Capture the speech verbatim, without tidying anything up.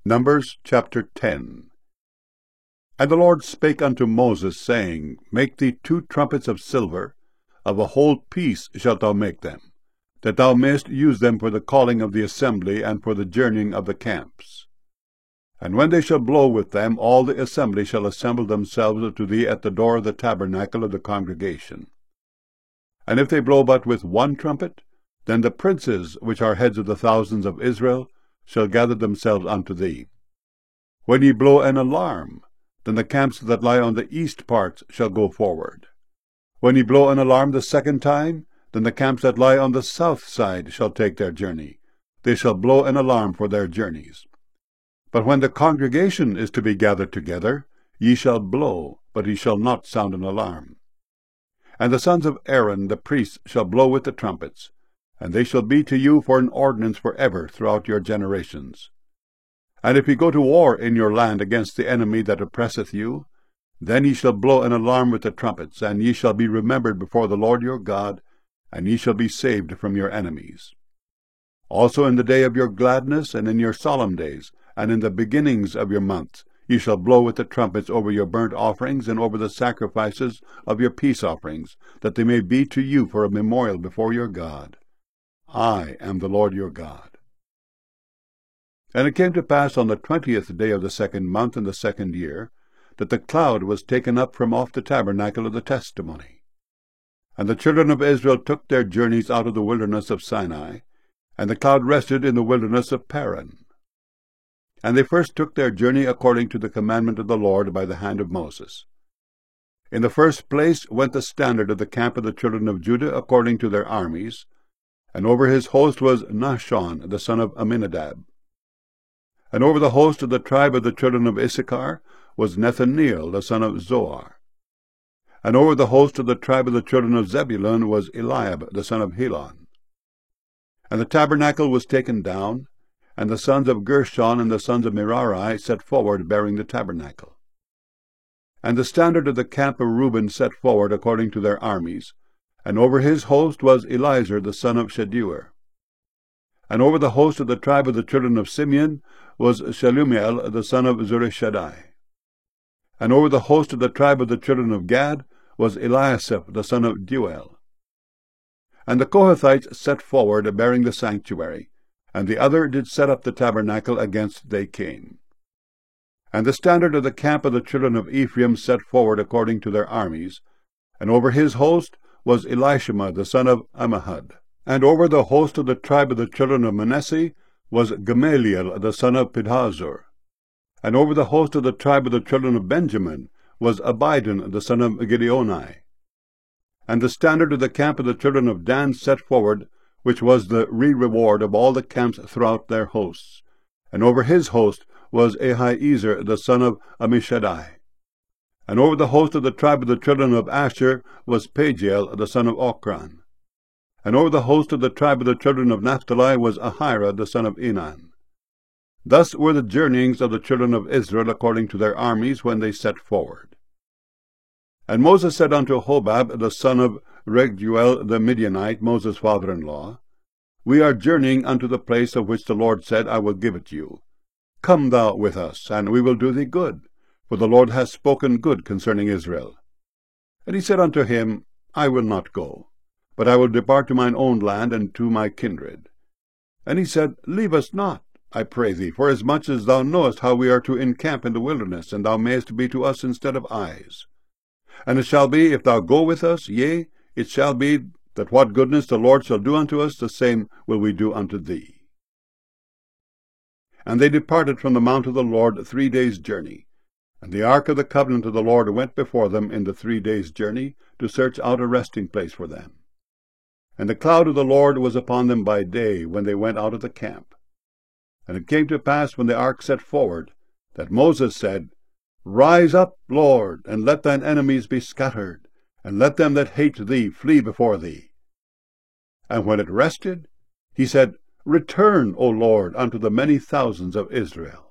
Numbers chapter ten. And the Lord spake unto Moses, saying, Make thee two trumpets of silver, of a whole piece shalt thou make them, that thou mayest use them for the calling of the assembly, and for the journeying of the camps. And when they shall blow with them, all the assembly shall assemble themselves to thee at the door of the tabernacle of the congregation. And if they blow but with one trumpet, then the princes, which are heads of the thousands of Israel, shall gather themselves unto thee. When ye blow an alarm, then the camps that lie on the east parts shall go forward. When ye blow an alarm the second time, then the camps that lie on the south side shall take their journey. They shall blow an alarm for their journeys. But when the congregation is to be gathered together, ye shall blow, but ye shall not sound an alarm. And the sons of Aaron the priests shall blow with the trumpets, and they shall be to you for an ordinance for ever throughout your generations. And if ye go to war in your land against the enemy that oppresseth you, then ye shall blow an alarm with the trumpets, and ye shall be remembered before the Lord your God, and ye shall be saved from your enemies. Also in the day of your gladness, and in your solemn days, and in the beginnings of your months, ye shall blow with the trumpets over your burnt offerings, and over the sacrifices of your peace offerings, that they may be to you for a memorial before your God. I am the Lord your God. And it came to pass on the twentieth day of the second month in the second year, that the cloud was taken up from off the tabernacle of the testimony. And the children of Israel took their journeys out of the wilderness of Sinai, and the cloud rested in the wilderness of Paran. And they first took their journey according to the commandment of the Lord by the hand of Moses. In the first place went the standard of the camp of the children of Judah according to their armies, and over his host was Nahshon the son of Amminadab. And over the host of the tribe of the children of Issachar was Nethaneel the son of Zoar. And over the host of the tribe of the children of Zebulun was Eliab the son of Helon. And the tabernacle was taken down, and the sons of Gershon and the sons of Merari set forward bearing the tabernacle. And the standard of the camp of Reuben set forward according to their armies, and over his host was Elizur the son of Shedeur. And over the host of the tribe of the children of Simeon was Shelumiel the son of Zurishaddai. And over the host of the tribe of the children of Gad was Eliasaph the son of Deuel. And the Kohathites set forward bearing the sanctuary, and the other did set up the tabernacle against they came. And the standard of the camp of the children of Ephraim set forward according to their armies, and over his host was Elishama the son of Ammihud. And over the host of the tribe of the children of Manasseh was Gamaliel the son of Pedahzur. And over the host of the tribe of the children of Benjamin was Abidan the son of Gideoni. And the standard of the camp of the children of Dan set forward, which was the re-reward of all the camps throughout their hosts. And over his host was Ahiezer the son of Ammishaddai. And over the host of the tribe of the children of Asher was Pagiel the son of Ochran. And over the host of the tribe of the children of Naphtali was Ahira the son of Enan. Thus were the journeyings of the children of Israel according to their armies when they set forward. And Moses said unto Hobab the son of Reguel the Midianite, Moses' father-in-law, We are journeying unto the place of which the Lord said, I will give it you. Come thou with us, and we will do thee good, for the Lord hath spoken good concerning Israel. And he said unto him, I will not go, but I will depart to mine own land and to my kindred. And he said, Leave us not, I pray thee, forasmuch as thou knowest how we are to encamp in the wilderness, and thou mayest be to us instead of eyes. And it shall be, if thou go with us, yea, it shall be, that what goodness the Lord shall do unto us, the same will we do unto thee. And they departed from the mount of the Lord three days' journey. And the ark of the covenant of the Lord went before them in the three days' journey, to search out a resting place for them. And the cloud of the Lord was upon them by day, when they went out of the camp. And it came to pass, when the ark set forward, that Moses said, Rise up, Lord, and let thine enemies be scattered, and let them that hate thee flee before thee. And when it rested, he said, Return, O Lord, unto the many thousands of Israel.